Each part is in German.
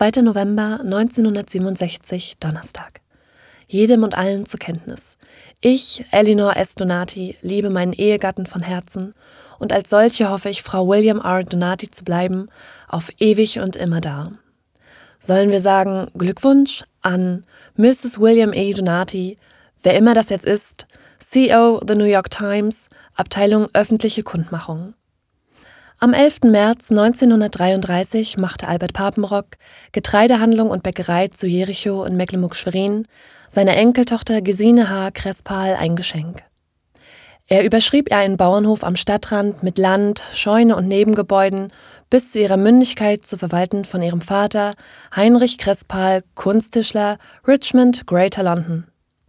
2. November 1967, Donnerstag. Jedem und allen zur Kenntnis. Ich, Elinor S. Donati, liebe meinen Ehegatten von Herzen und als solche hoffe ich, Frau William R. Donati zu bleiben, auf ewig und immerdar. Sollen wir sagen Glückwunsch an Mrs. William E. Donati, wer immer das jetzt ist, CO The New York Times, Abteilung öffentliche Kundmachung. Am 11. März 1933 machte Albert Papenbrock, Getreidehandlung und Bäckerei zu Jerichow in Mecklenburg-Schwerin, seiner Enkeltochter Gesine H. Krespal ein Geschenk. Er überschrieb ihr einen Bauernhof am Stadtrand mit Land, Scheune und Nebengebäuden, bis zu ihrer Mündigkeit zu verwalten von ihrem Vater Heinrich Krespal, Kunsttischler, Richmond, Greater London.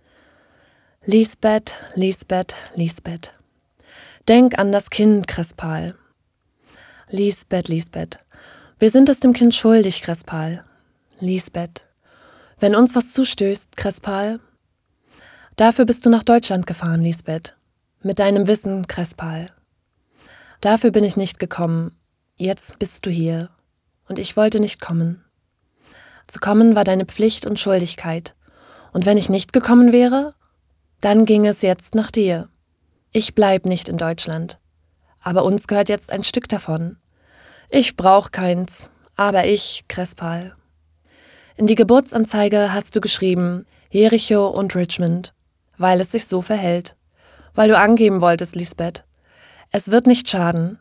Lisbeth, Lisbeth, Lisbeth. Denk an das Kind, Krespal. Lisbeth, Lisbeth. Wir sind es dem Kind schuldig, Krespal. Lisbeth. Wenn uns was zustößt, Krespal. Dafür bist du nach Deutschland gefahren, Lisbeth. Mit deinem Wissen, Krespal. Dafür bin ich nicht gekommen. Jetzt bist du hier. Und ich wollte nicht kommen. Zu kommen war deine Pflicht und Schuldigkeit. Und wenn ich nicht gekommen wäre, dann ging es jetzt nach dir. Ich bleib nicht in Deutschland. Aber uns gehört jetzt ein Stück davon. Ich brauch keins, aber ich, Krespal. In die Geburtsanzeige hast du geschrieben, Jerichow und Richmond, weil es sich so verhält. Weil du angeben wolltest, Lisbeth. Es wird nicht schaden.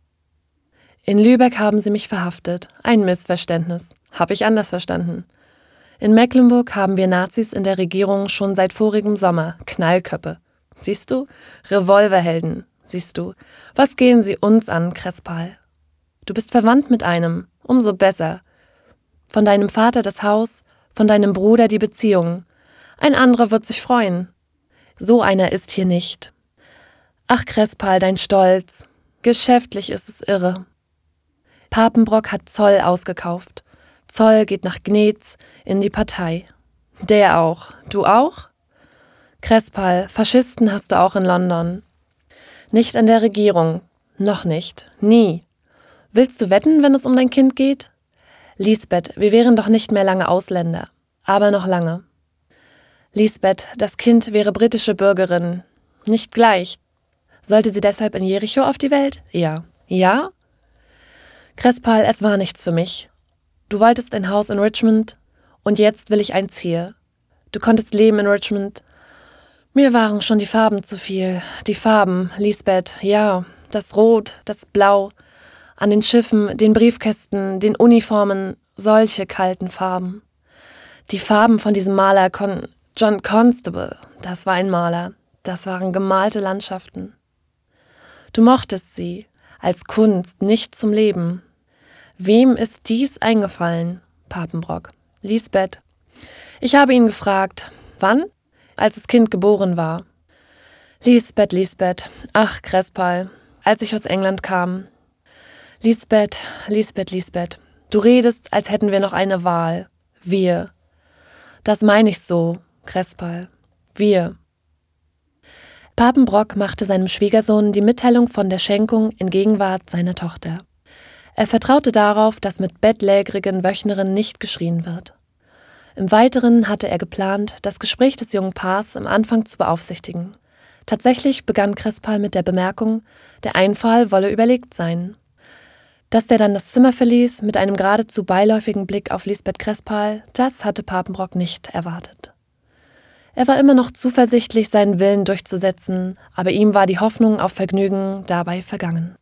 In Lübeck haben sie mich verhaftet. Ein Missverständnis. Hab ich anders verstanden. In Mecklenburg haben wir Nazis in der Regierung schon seit vorigem Sommer. Knallköppe. Siehst du? Revolverhelden. Siehst du? Was gehen sie uns an, Krespal? Du bist verwandt mit einem. Umso besser. Von deinem Vater das Haus, von deinem Bruder die Beziehungen. Ein anderer wird sich freuen. So einer ist hier nicht. Ach, Krespal, dein Stolz. Geschäftlich ist es irre. Papenbrock hat Zoll ausgekauft. Zoll geht nach Gnetz in die Partei. Der auch. Du auch? Krespal, Faschisten hast du auch in London. Nicht in der Regierung. Noch nicht. Nie. Willst du wetten, wenn es um dein Kind geht? Lisbeth, wir wären doch nicht mehr lange Ausländer. Aber noch lange. Lisbeth, das Kind wäre britische Bürgerin. Nicht gleich. Sollte sie deshalb in Jerichow auf die Welt? Ja. Ja? Krespal, es war nichts für mich. Du wolltest ein Haus in Richmond und jetzt will ich eins hier. Du konntest leben in Richmond. Mir waren schon die Farben zu viel. Die Farben, Lisbeth, ja, das Rot, das Blau. An den Schiffen, den Briefkästen, den Uniformen, solche kalten Farben. Die Farben von diesem Maler John Constable, das war ein Maler. Das waren gemalte Landschaften. Du mochtest sie, als Kunst, nicht zum Leben. Wem ist dies eingefallen, Papenbrock? Lisbeth. Ich habe ihn gefragt, wann? Als das Kind geboren war. Lisbeth, Lisbeth. Ach, Krespal, als ich aus England kam. Lisbeth, Lisbeth, Lisbeth. Du redest, als hätten wir noch eine Wahl. Wir. Das meine ich so, Krespal. Wir. Papenbrock machte seinem Schwiegersohn die Mitteilung von der Schenkung in Gegenwart seiner Tochter. Er vertraute darauf, dass mit bettlägerigen Wöchnerinnen nicht geschrien wird. Im Weiteren hatte er geplant, das Gespräch des jungen Paars im Anfang zu beaufsichtigen. Tatsächlich begann Krespal mit der Bemerkung, der Einfall wolle überlegt sein. Dass der dann das Zimmer verließ, mit einem geradezu beiläufigen Blick auf Lisbeth Krespal, das hatte Papenbrock nicht erwartet. Er war immer noch zuversichtlich, seinen Willen durchzusetzen, aber ihm war die Hoffnung auf Vergnügen dabei vergangen.